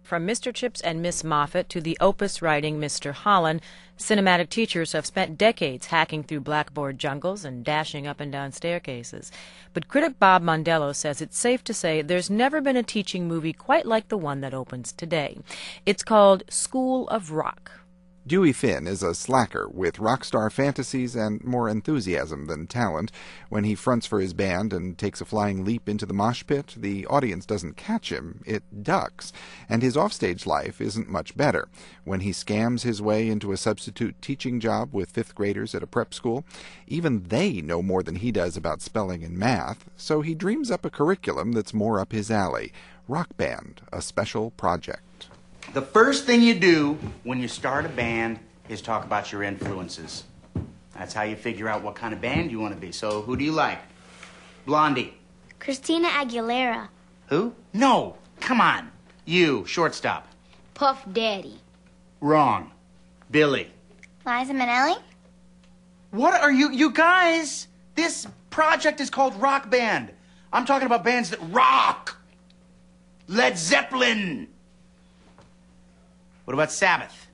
From Mr. Chips and Miss Moffat to the opus writing Mr. Holland, cinematic teachers have spent decades hacking through blackboard jungles and dashing up and down staircases. But critic Bob Mondello says it's safe to say there's never been a teaching movie quite like the one that opens today. It's called School of Rock. Dewey Finn is a slacker with rock star fantasies and more enthusiasm than talent. When he fronts for his band and takes a flying leap into the mosh pit, the audience doesn't catch him, it ducks. And his offstage life isn't much better. When he scams his way into a substitute teaching job with fifth graders at a prep school, even they know more than he does about spelling and math, so he dreams up a curriculum that's more up his alley. Rock Band, a special project. The first thing you do when you start a band is talk about your influences. That's how you figure out what kind of band you want to be. So who do you like? Blondie. Christina Aguilera. Who? No. Come on. You, shortstop. Puff Daddy. Wrong. Billy. Liza Minnelli. What are you guys? This project is called Rock Band. I'm talking about bands that rock. Led Zeppelin. What about Sabbath?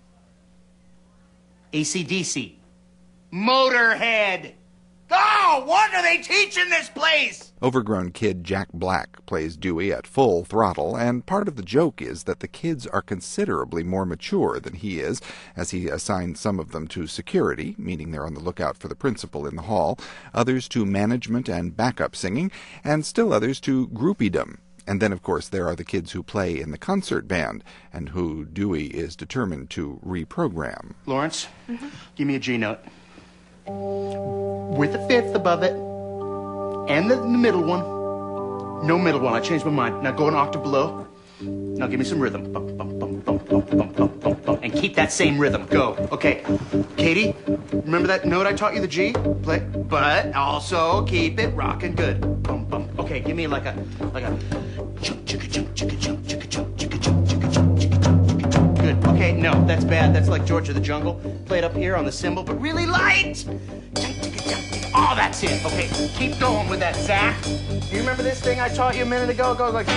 AC/DC? Motorhead? Oh, what are they teaching this place? Overgrown kid Jack Black plays Dewey at full throttle, and part of the joke is that the kids are considerably more mature than he is, as he assigns some of them to security, meaning they're on the lookout for the principal in the hall, others to management and backup singing, and still others to groupiedom. And then, of course, there are the kids who play in the concert band, and who Dewey is determined to reprogram. Lawrence, give me a G note. With a fifth above it, and the middle one. No middle one, I changed my mind. Now go an octave below. Now give me some rhythm. Bum, bum, bum, bum, bum, bum, bum, bum, bum. And keep that same rhythm. Go. Okay. Katie, remember that note I taught you, the G? Play. But also keep it rockin' good. Bum, bum. Okay, give me like a chunk, chicka, chunk, chicka, chunk, chicka, chunk, chicka, chunk, chicka, chunk, chicka, chunk, chicka, chunk, chicka. Good. Okay, no, that's bad. That's like George of the Jungle. Play it up here on the cymbal, but really light. Chunk, chicka, chunk, chicka. Oh, that's it. Okay, keep going with that, Zach. Do you remember this thing I taught you a minute ago? It goes like...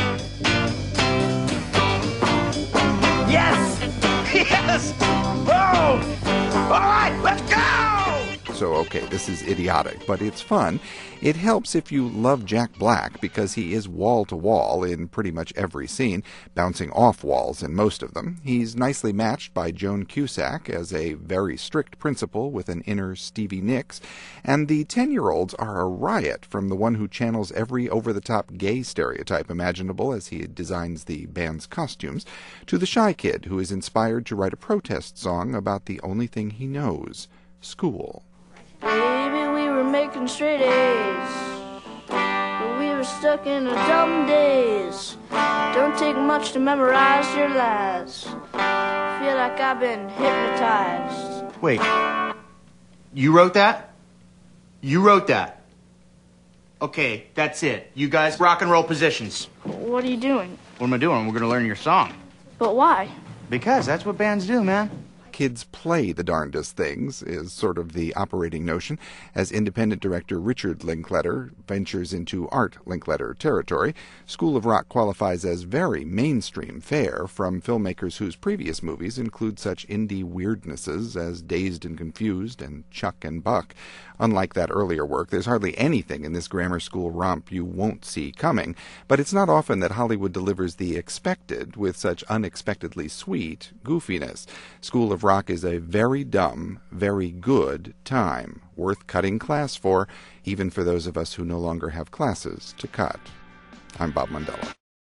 Yes! Yes! Oh! All right, let's go! So, okay, this is idiotic, but it's fun. It helps if you love Jack Black, because he is wall-to-wall in pretty much every scene, bouncing off walls in most of them. He's nicely matched by Joan Cusack as a very strict principal with an inner Stevie Nicks, and the 10-year-olds are a riot, from the one who channels every over-the-top gay stereotype imaginable as he designs the band's costumes, to the shy kid who is inspired to write a protest song about the only thing he knows, school. Baby, we were making straight A's, but we were stuck in a dumb daze. Don't take much to memorize your lies. Feel like I've been hypnotized. Wait, you wrote that? You wrote that? Okay, that's it. You guys rock and roll positions. What are you doing? What am I doing? We're gonna learn your song. But why? Because that's what bands do, man. Kids play the darndest things is sort of the operating notion as independent director Richard Linkletter ventures into Art Linkletter territory. School of Rock qualifies as very mainstream fare from filmmakers whose previous movies include such indie weirdnesses as Dazed and Confused and Chuck and Buck. Unlike that earlier work, there's hardly anything in this grammar school romp you won't see coming, but it's not often that Hollywood delivers the expected with such unexpectedly sweet goofiness. School of Rock is a very dumb, very good time, worth cutting class for, even for those of us who no longer have classes to cut. I'm Bob Mondello.